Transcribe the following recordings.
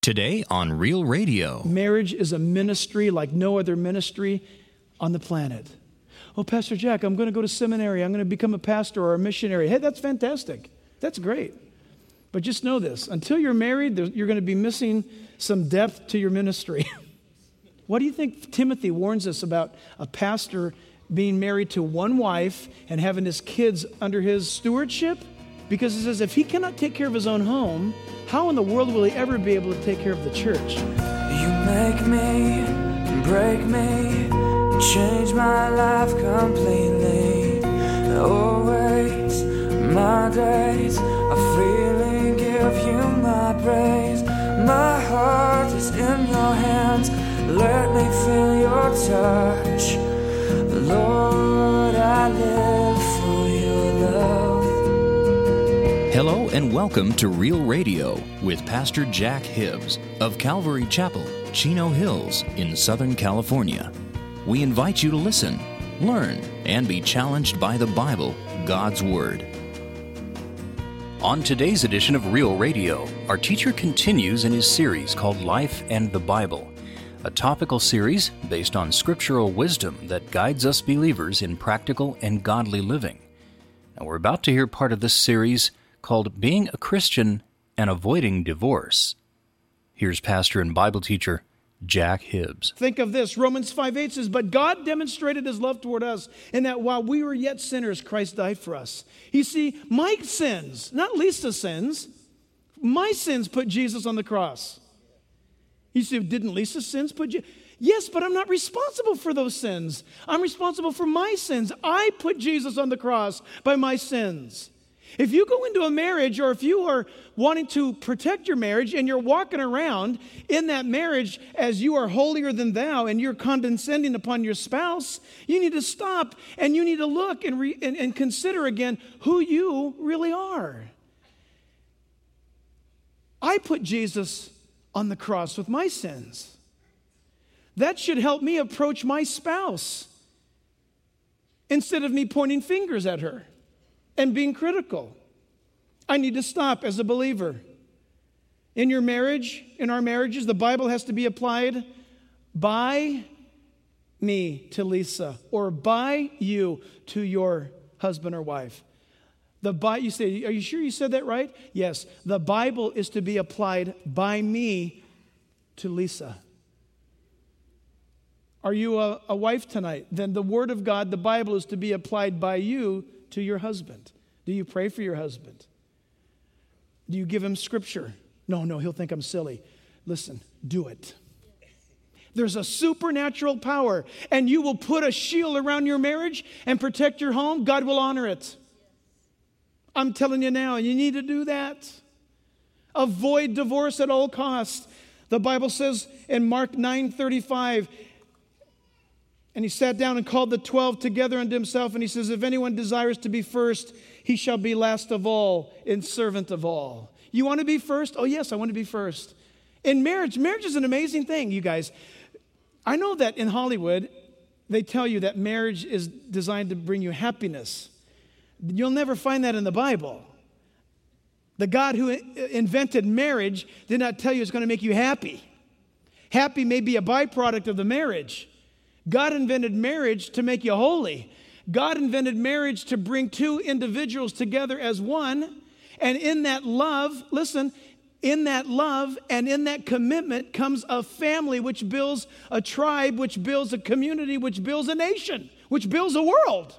Today on Real Radio. Marriage is a ministry like no other ministry on the planet. Oh, Pastor Jack, I'm going to go to seminary. I'm going to become a pastor or a missionary. Hey, that's fantastic. That's great. But just know this. Until you're married, you're going to be missing some depth to your ministry. What do you think Timothy warns us about a pastor being married to one wife and having his kids under his stewardship? Because he says if he cannot take care of his own home, how in the world will he ever be able to take care of the church? You make me, break me, change my life completely. Always, my days are freely give you my praise. My heart is in your hands, let me feel your touch. Lord, I live for your love. Hello and welcome to Real Radio with Pastor Jack Hibbs of Calvary Chapel, Chino Hills in Southern California. We invite you to listen, learn, and be challenged by the Bible, God's Word. On today's edition of Real Radio, our teacher continues in his series called Life and the Bible, a topical series based on scriptural wisdom that guides us believers in practical and godly living. And we're about to hear part of this series called Being a Christian and Avoiding Divorce. Here's pastor and Bible teacher Jack Hibbs. Think of this. Romans 5:8 says, "But God demonstrated his love toward us in that while we were yet sinners, Christ died for us." You see, my sins, not Lisa's sins, my sins put Jesus on the cross. You see, didn't Lisa's sins put Jesus? Yes, but I'm not responsible for those sins. I'm responsible for my sins. I put Jesus on the cross by my sins. If you go into a marriage, or if you are wanting to protect your marriage and you're walking around in that marriage as you are holier than thou and you're condescending upon your spouse, you need to stop and you need to look and consider again who you really are. I put Jesus on the cross with my sins. That should help me approach my spouse instead of me pointing fingers at her and being critical. I need to stop as a believer. In your marriage, in our marriages, the Bible has to be applied by me to Lisa or by you to your husband or wife. You say, are you sure you said that right? Yes. The Bible is to be applied by me to Lisa. Are you a wife tonight? Then the Word of God, the Bible, is to be applied by you to your husband. Do you pray for your husband? Do you give him scripture? No, he'll think I'm silly. Listen, do it. There's a supernatural power, and you will put a shield around your marriage and protect your home. God will honor it. I'm telling you now, you need to do that. Avoid divorce at all costs. The Bible says in Mark 9:35, and he sat down and called the 12 together unto himself, and he says, if anyone desires to be first, he shall be last of all and servant of all. You want to be first? Oh, yes, I want to be first. In marriage is an amazing thing, you guys. I know that in Hollywood, they tell you that marriage is designed to bring you happiness. You'll never find that in the Bible. The God who invented marriage did not tell you it's going to make you happy. Happy may be a byproduct of the marriage. God invented marriage to make you holy. God invented marriage to bring two individuals together as one. And in that love, listen, in that love and in that commitment comes a family which builds a tribe, which builds a community, which builds a nation, which builds a world.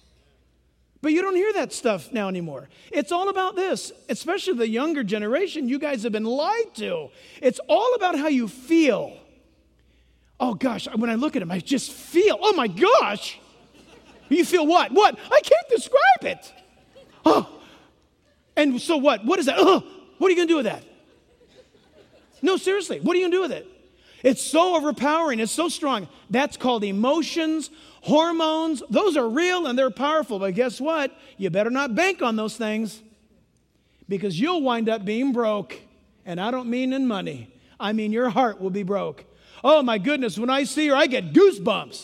But you don't hear that stuff now anymore. It's all about this, especially the younger generation. You guys have been lied to. It's all about how you feel. Oh gosh, when I look at him, I just feel, oh my gosh. You feel what? What? I can't describe it. Oh. And so what? What is that? Oh, what are you going to do with that? No, seriously, what are you going to do with it? It's so overpowering. It's so strong. That's called emotions, hormones. Those are real and they're powerful. But guess what? You better not bank on those things because you'll wind up being broke. And I don't mean in money. I mean your heart will be broke. Oh my goodness, when I see her, I get goosebumps.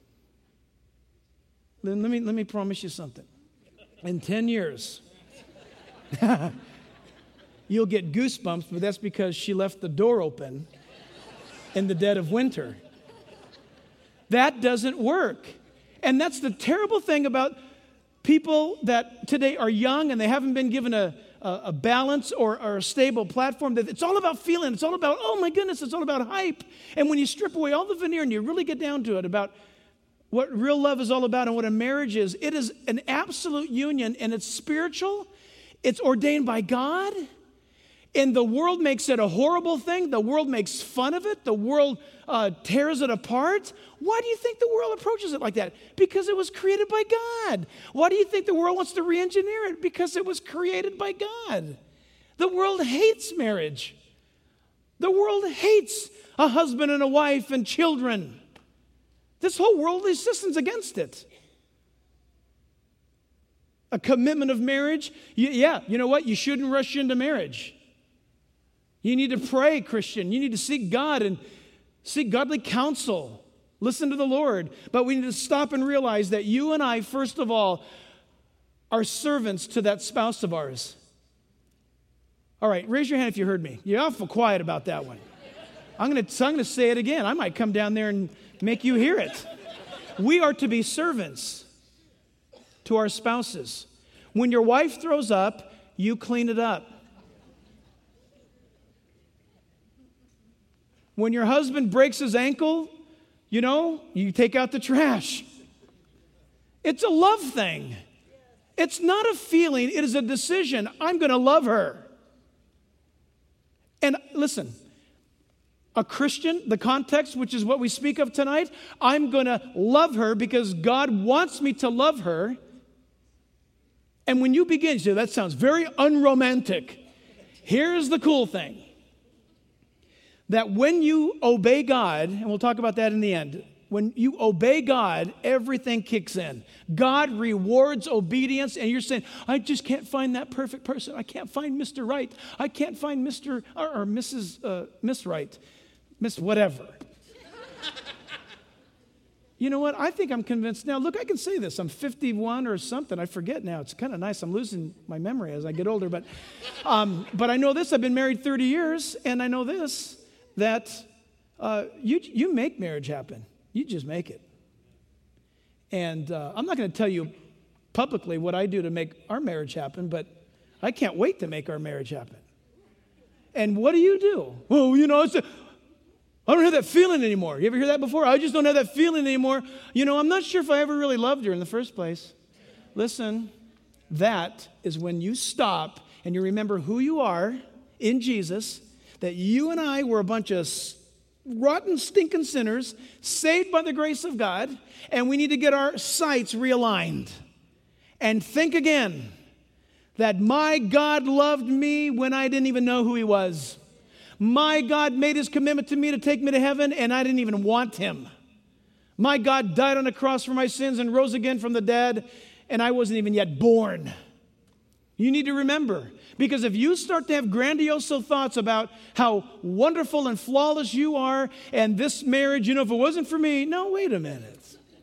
Let me promise you something. In 10 years, you'll get goosebumps, but that's because she left the door open in the dead of winter. That doesn't work. And that's the terrible thing about people that today are young and they haven't been given a balance or a stable platform. That it's all about feeling. It's all about, oh my goodness, it's all about hype. And when you strip away all the veneer and you really get down to it about what real love is all about and what a marriage is, it is an absolute union, and it's spiritual. It's ordained by God. And the world makes it a horrible thing. The world makes fun of it. The world tears it apart. Why do you think the world approaches it like that? Because it was created by God. Why do you think the world wants to re-engineer it? Because it was created by God. The world hates marriage. The world hates a husband and a wife and children. This whole worldly system's against it. A commitment of marriage, you know what? You shouldn't rush into marriage. You need to pray, Christian. You need to seek God and seek godly counsel. Listen to the Lord. But we need to stop and realize that you and I, first of all, are servants to that spouse of ours. All right, raise your hand if you heard me. You're awful quiet about that one. I'm going to say it again. I might come down there and make you hear it. We are to be servants to our spouses. When your wife throws up, you clean it up. When your husband breaks his ankle, you take out the trash. It's a love thing. It's not a feeling, it is a decision. I'm going to love her. And listen, a Christian, the context, which is what we speak of tonight, I'm going to love her because God wants me to love her. And when you begin, you say, that sounds very unromantic. Here's the cool thing. That when you obey God, and we'll talk about that in the end, when you obey God, everything kicks in. God rewards obedience, and you're saying, I just can't find that perfect person. I can't find Mr. Right. I can't find Mr. or Mrs. Miss Right. Miss whatever. You know what? I think I'm convinced now. Look, I can say this. I'm 51 or something. I forget now. It's kind of nice. I'm losing my memory as I get older. But I know this. I've been married 30 years, and I know this. That you make marriage happen. You just make it. And I'm not going to tell you publicly what I do to make our marriage happen, but I can't wait to make our marriage happen. And what do? Well, I don't have that feeling anymore. You ever hear that before? I just don't have that feeling anymore. I'm not sure if I ever really loved her in the first place. Listen, that is when you stop and you remember who you are in Jesus, that you and I were a bunch of rotten, stinking sinners, saved by the grace of God, and we need to get our sights realigned and think again that my God loved me when I didn't even know who he was. My God made his commitment to me to take me to heaven, and I didn't even want him. My God died on the cross for my sins and rose again from the dead, and I wasn't even yet born. You need to remember, because if you start to have grandiose thoughts about how wonderful and flawless you are, and this marriage, if it wasn't for me, no, wait a minute.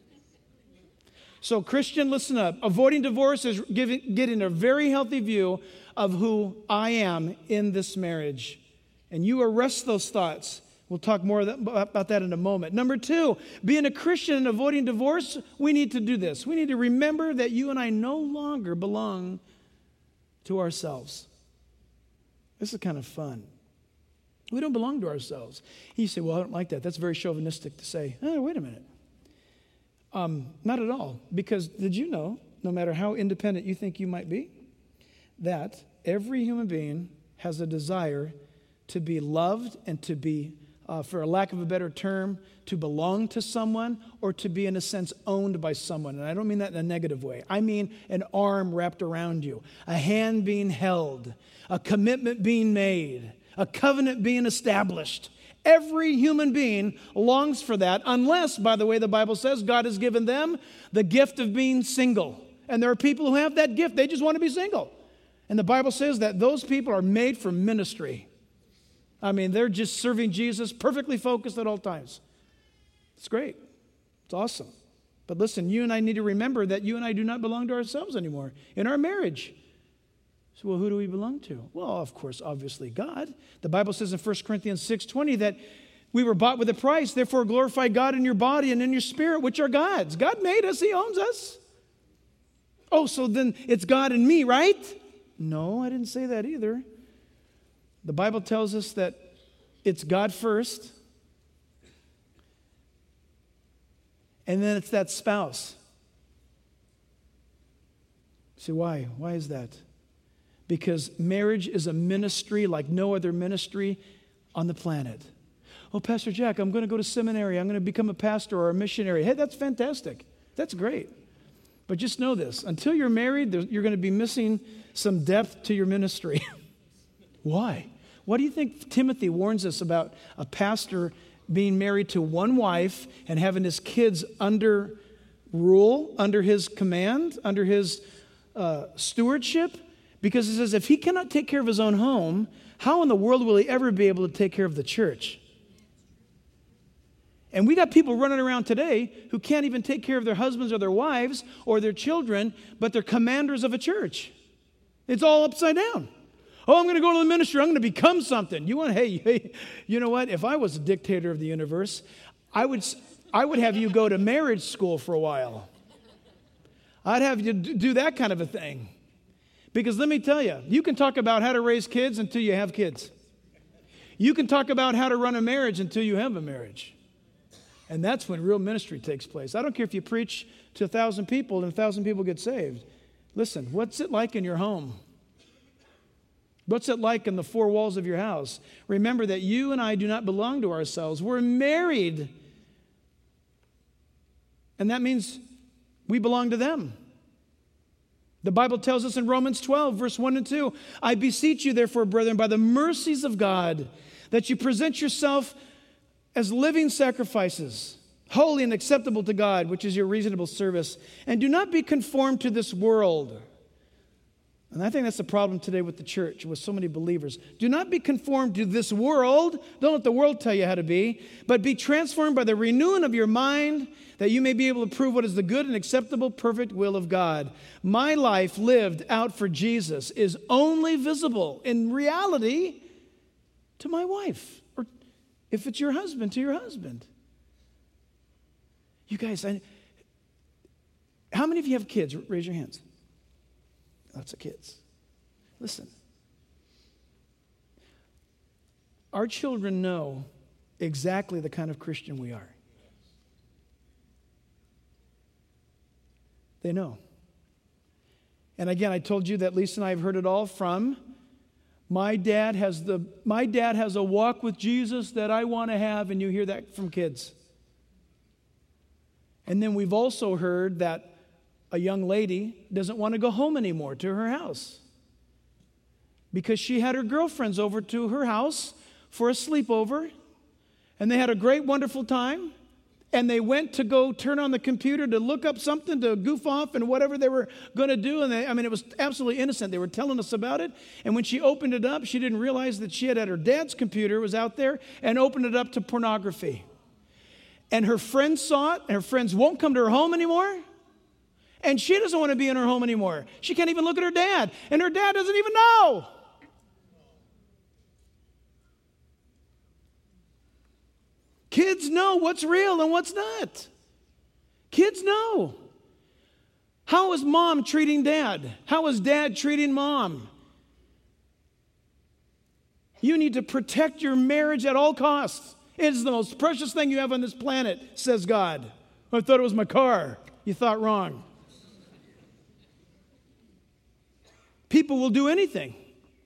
So Christian, listen up. Avoiding divorce is getting a very healthy view of who I am in this marriage. And you arrest those thoughts. We'll talk more about that in a moment. Number 2, being a Christian and avoiding divorce, we need to do this. We need to remember that you and I no longer belong to ourselves. This is kind of fun. We don't belong to ourselves. You say, well, I don't like that. That's very chauvinistic to say. Oh, wait a minute. Not at all. Because did you know, no matter how independent you think you might be, that every human being has a desire to be loved and to be, for a lack of a better term, to belong to someone or to be, in a sense, owned by someone. And I don't mean that in a negative way. I mean an arm wrapped around you, a hand being held, a commitment being made, a covenant being established. Every human being longs for that, unless, by the way, the Bible says God has given them the gift of being single. And there are people who have that gift. They just want to be single. And the Bible says that those people are made for ministry. I mean, they're just serving Jesus, perfectly focused at all times. It's great. It's awesome. But listen, you and I need to remember that you and I do not belong to ourselves anymore in our marriage. So, well, who do we belong to? Well, of course, obviously God. The Bible says in 1 Corinthians 6:20 that we were bought with a price. Therefore, glorify God in your body and in your spirit, which are God's. God made us. He owns us. Oh, so then it's God and me, right? No, I didn't say that either. The Bible tells us that it's God first, and then it's that spouse. See, why? Why is that? Because marriage is a ministry like no other ministry on the planet. Oh, Pastor Jack, I'm going to go to seminary. I'm going to become a pastor or a missionary. Hey, that's fantastic. That's great. But just know this. Until you're married, you're going to be missing some depth to your ministry. Why? What do you think Timothy warns us about a pastor being married to one wife and having his kids under rule, under his command, under his stewardship? Because he says if he cannot take care of his own home, how in the world will he ever be able to take care of the church? And we got people running around today who can't even take care of their husbands or their wives or their children, but they're commanders of a church. It's all upside down. Oh, I'm going to go to the ministry. I'm going to become something. Hey, you know what? If I was a dictator of the universe, I would have you go to marriage school for a while. I'd have you do that kind of a thing. Because let me tell you, you can talk about how to raise kids until you have kids. You can talk about how to run a marriage until you have a marriage. And that's when real ministry takes place. I don't care if you preach to 1,000 people and 1,000 people get saved. Listen, what's it like in your home? What's it like in the four walls of your house? Remember that you and I do not belong to ourselves. We're married. And that means we belong to them. The Bible tells us in Romans 12, verse 1 and 2, I beseech you, therefore, brethren, by the mercies of God, that you present yourself as living sacrifices, holy and acceptable to God, which is your reasonable service. And do not be conformed to this world. And I think that's the problem today with the church, with so many believers. Do not be conformed to this world. Don't let the world tell you how to be. But be transformed by the renewing of your mind, that you may be able to prove what is the good and acceptable, perfect will of God. My life lived out for Jesus is only visible in reality to my wife. Or if it's your husband, to your husband. You guys, how many of you have kids? Raise your hands. Lots of kids. Listen. Our children know exactly the kind of Christian we are. They know. And again, I told you that Lisa and I have heard it all from my dad has a walk with Jesus that I want to have, and you hear that from kids. And then we've also heard that a young lady doesn't want to go home anymore to her house because she had her girlfriends over to her house for a sleepover, and they had a great, wonderful time, and they went to go turn on the computer to look up something to goof off and whatever they were going to do, and it was absolutely innocent. They were telling us about it, and when she opened it up, she didn't realize that she had her dad's computer was out there and opened it up to pornography. And her friends saw it, and her friends won't come to her home anymore. And she doesn't want to be in her home anymore. She can't even look at her dad. And her dad doesn't even know. Kids know what's real and what's not. Kids know. How is mom treating dad? How is dad treating mom? You need to protect your marriage at all costs. It is the most precious thing you have on this planet, says God. I thought it was my car. You thought wrong. People will do anything.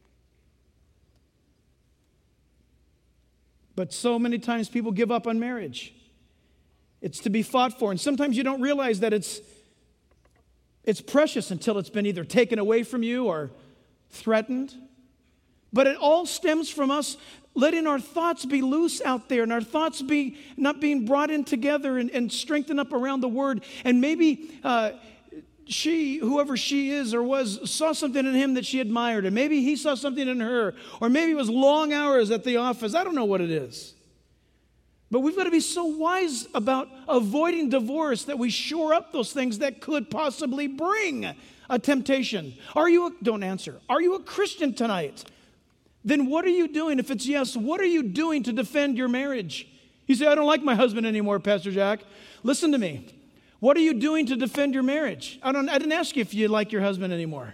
But so many times people give up on marriage. It's to be fought for. And sometimes you don't realize that it's precious until it's been either taken away from you or threatened. But it all stems from us letting our thoughts be loose out there and our thoughts be not being brought in together and strengthened up around the Word. And maybe whoever she is or was, saw something in him that she admired. And maybe he saw something in her. Or maybe it was long hours at the office. I don't know what it is. But we've got to be so wise about avoiding divorce that we shore up those things that could possibly bring a temptation? Don't answer. Are you a Christian tonight? Then what are you doing? If it's yes, what are you doing to defend your marriage? You say, I don't like my husband anymore, Pastor Jack. Listen to me. What are you doing to defend your marriage? I didn't ask you if you like your husband anymore.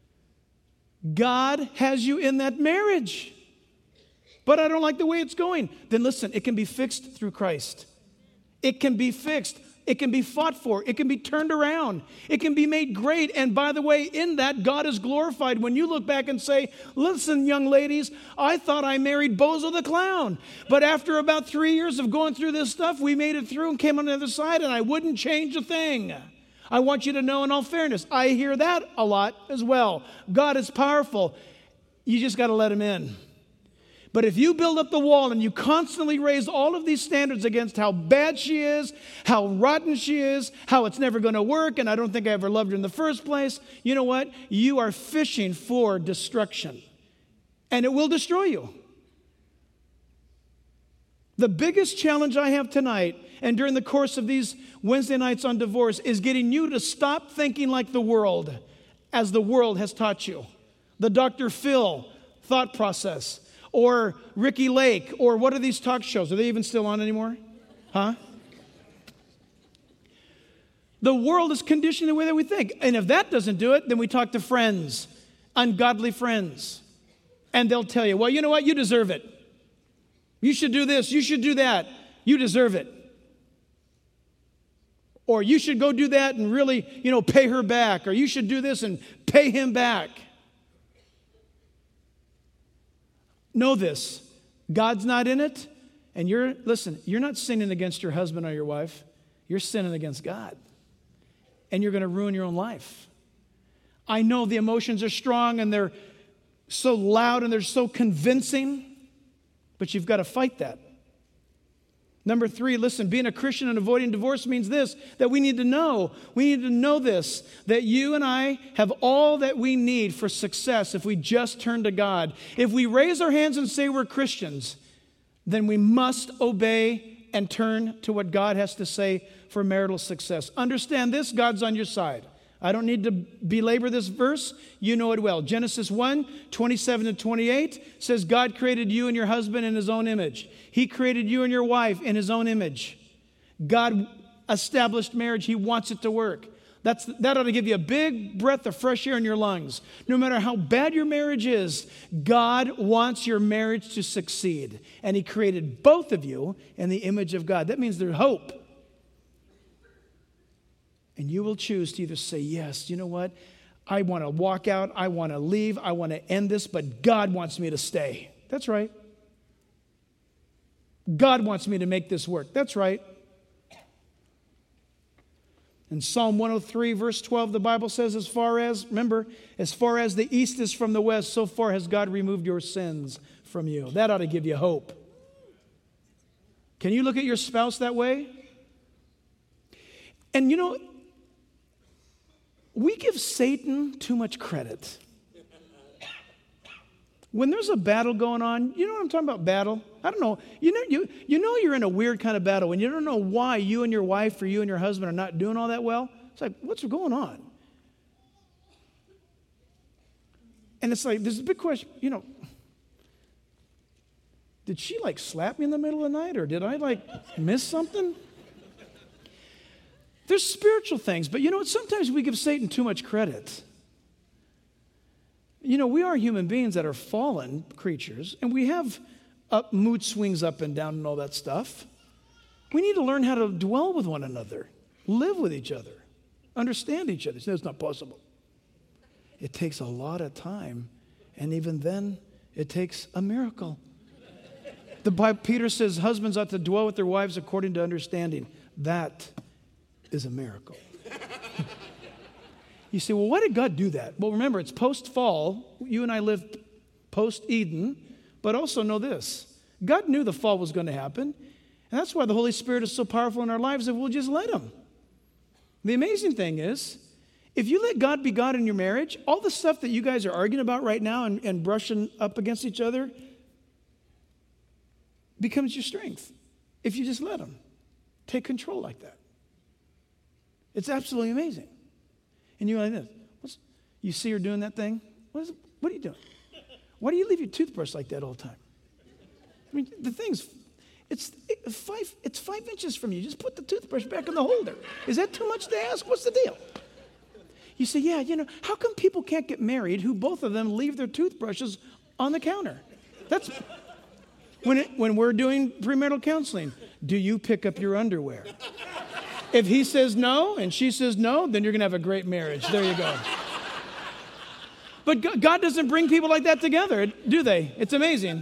God has you in that marriage. But I don't like the way it's going. Then listen, it can be fixed through Christ. It can be fixed. It can be fought for. It can be turned around. It can be made great. And by the way, in that, God is glorified. When you look back and say, listen, young ladies, I thought I married Bozo the Clown. But after about 3 years of going through this stuff, we made it through and came on the other side, and I wouldn't change a thing. I want you to know in all fairness, I hear that a lot as well. God is powerful. You just got to let him in. But if you build up the wall and you constantly raise all of these standards against how bad she is, how rotten she is, how it's never going to work, and I don't think I ever loved her in the first place, you know what? You are fishing for destruction. And it will destroy you. The biggest challenge I have tonight and during the course of these Wednesday nights on divorce is getting you to stop thinking like the world, as the world has taught you. The Dr. Phil thought process. Or Ricky Lake, or what are these talk shows? Are they even still on anymore? Huh? The world is conditioned the way that we think. And if that doesn't do it, then we talk to friends, ungodly friends. And they'll tell you, well, you know what? You deserve it. You should do this. You should do that. You deserve it. Or you should go do that and really, pay her back. Or you should do this and pay him back. Know this, God's not in it, and you're not sinning against your husband or your wife. You're sinning against God, and you're going to ruin your own life. I know the emotions are strong, and they're so loud, and they're so convincing, but you've got to fight that. Number 3, listen, being a Christian and avoiding divorce means this, that we need to know this, that you and I have all that we need for success if we just turn to God. If we raise our hands and say we're Christians, then we must obey and turn to what God has to say for marital success. Understand this, God's on your side. I don't need to belabor this verse. You know it well. Genesis 1:27-28 says God created you and your husband in his own image. He created you and your wife in his own image. God established marriage. He wants it to work. That ought to give you a big breath of fresh air in your lungs. No matter how bad your marriage is, God wants your marriage to succeed. And he created both of you in the image of God. That means there's hope. And you will choose to either say, yes, you know what? I want to walk out. I want to leave. I want to end this, but God wants me to stay. That's right. God wants me to make this work. That's right. In Psalm 103, verse 12, the Bible says, as far as the east is from the west, so far has God removed your sins from you. That ought to give you hope. Can you look at your spouse that way? And we give Satan too much credit. When there's a battle going on, you know what I'm talking about, battle? I don't know. You're in a weird kind of battle when you don't know why you and your wife or you and your husband are not doing all that well. It's like, what's going on? And it's like, there's a big question, did she slap me in the middle of the night, or did I miss something? There's spiritual things, but sometimes we give Satan too much credit. We are human beings that are fallen creatures, and we have mood swings up and down and all that stuff. We need to learn how to dwell with one another, live with each other, understand each other. It's not possible. It takes a lot of time, and even then, it takes a miracle. Peter says husbands ought to dwell with their wives according to understanding. That is a miracle. You say, well, why did God do that? Well, remember, it's post-fall. You and I lived post-Eden, but also know this. God knew the fall was going to happen, and that's why the Holy Spirit is so powerful in our lives that we'll just let him. The amazing thing is, if you let God be God in your marriage, all the stuff that you guys are arguing about right now and brushing up against each other becomes your strength if you just let him take control like that. It's absolutely amazing. And you're like this, You see her doing that thing? What are you doing? Why do you leave your toothbrush like that all the time? I mean, the thing's, it's 5 inches from you. Just put the toothbrush back in the holder. Is that too much to ask? What's the deal? You say, yeah, how come people can't get married who both of them leave their toothbrushes on the counter? That's when we're doing premarital counseling. Do you pick up your underwear? If he says no and she says no, then you're going to have a great marriage. There you go. But God doesn't bring people like that together, do they? It's amazing.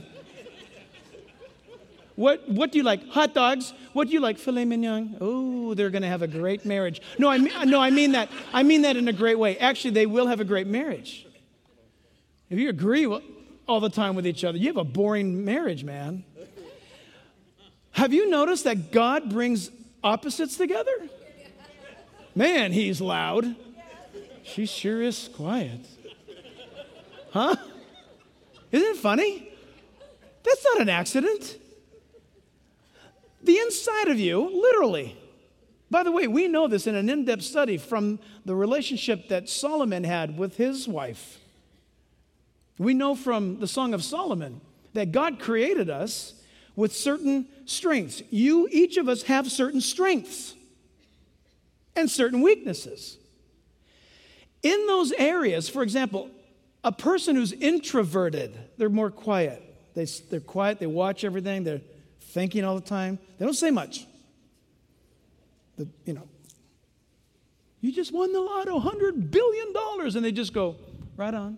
What do you like? Hot dogs? What do you like? Filet mignon? Oh, they're going to have a great marriage. No, I mean that. I mean that in a great way. Actually, they will have a great marriage. If you agree all the time with each other, you have a boring marriage, man. Have you noticed that God brings opposites together? Man, he's loud. She sure is quiet. Huh? Isn't it funny? That's not an accident. The inside of you, literally. By the way, we know this in an in-depth study from the relationship that Solomon had with his wife. We know from the Song of Solomon that God created us with certain strengths. Each of us have certain strengths and certain weaknesses. In those areas, for example, a person who's introverted, they're more quiet. They're quiet, they watch everything, they're thinking all the time. They don't say much. You just won the lotto, $100 billion, and they just go, right on.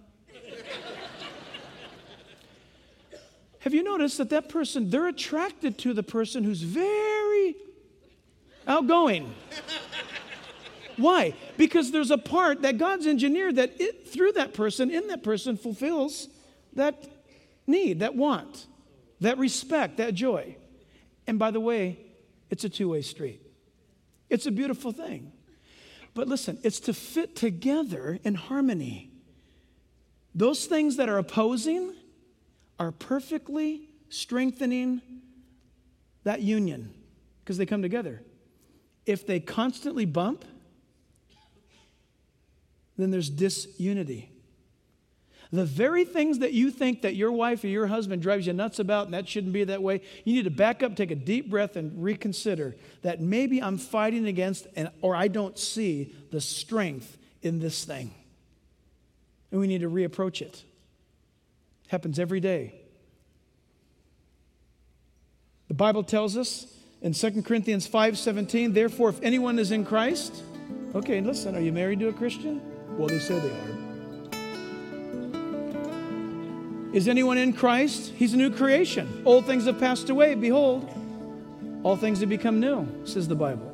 Have you noticed that person, they're attracted to the person who's very outgoing? Why? Because there's a part that God's engineered that through that person, in that person, fulfills that need, that want, that respect, that joy. And by the way, it's a two-way street. It's a beautiful thing. But listen, it's to fit together in harmony. Those things that are opposing are perfectly strengthening that union because they come together. If they constantly bump, then there's disunity. The very things that you think that your wife or your husband drives you nuts about, and that shouldn't be that way, you need to back up, take a deep breath, and reconsider that maybe I'm fighting against or I don't see the strength in this thing. And we need to reapproach it. It happens every day. The Bible tells us in 2 Corinthians 5:17, therefore, if anyone is in Christ, okay, listen, are you married to a Christian? Well, they say they are. Is anyone in Christ? He's a new creation. Old things have passed away. Behold, all things have become new, says the Bible.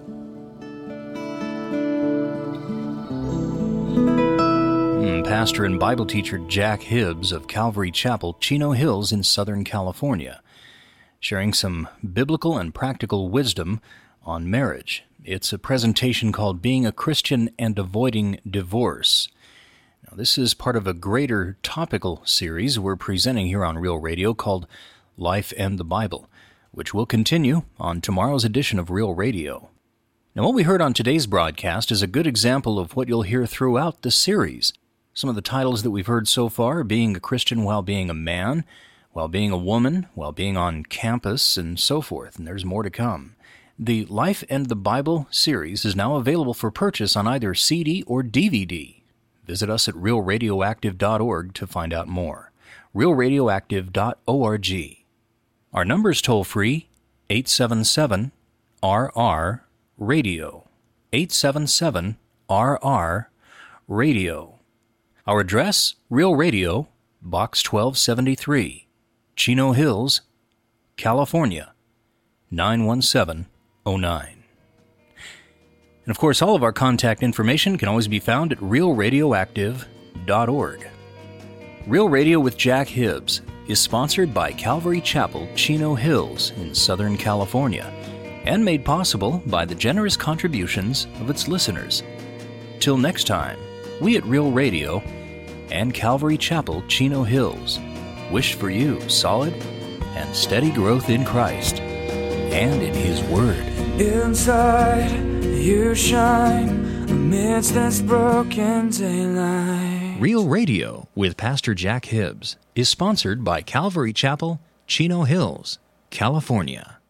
Pastor and Bible teacher Jack Hibbs of Calvary Chapel, Chino Hills in Southern California, sharing some biblical and practical wisdom on marriage. It's a presentation called Being a Christian and Avoiding Divorce. Now, this is part of a greater topical series we're presenting here on Real Radio called Life and the Bible, which will continue on tomorrow's edition of Real Radio. Now, what we heard on today's broadcast is a good example of what you'll hear throughout the series. Some of the titles that we've heard so far are Being a Christian While Being a Man, While Being a Woman, While Being on Campus, and so forth, and there's more to come. The Life and the Bible series is now available for purchase on either CD or DVD. Visit us at realradioactive.org to find out more. realradioactive.org. Our number is toll-free, 877-RR-RADIO. 877-RR-RADIO. Our address, Real Radio, Box 1273, Chino Hills, California, 91709. And of course, all of our contact information can always be found at realradioactive.org. Real Radio with Jack Hibbs is sponsored by Calvary Chapel, Chino Hills in Southern California, and made possible by the generous contributions of its listeners. Till next time, we at Real Radio and Calvary Chapel, Chino Hills wish for you solid and steady growth in Christ and in His Word. Inside you shine amidst this broken daylight. Real Radio with Pastor Jack Hibbs is sponsored by Calvary Chapel, Chino Hills, California.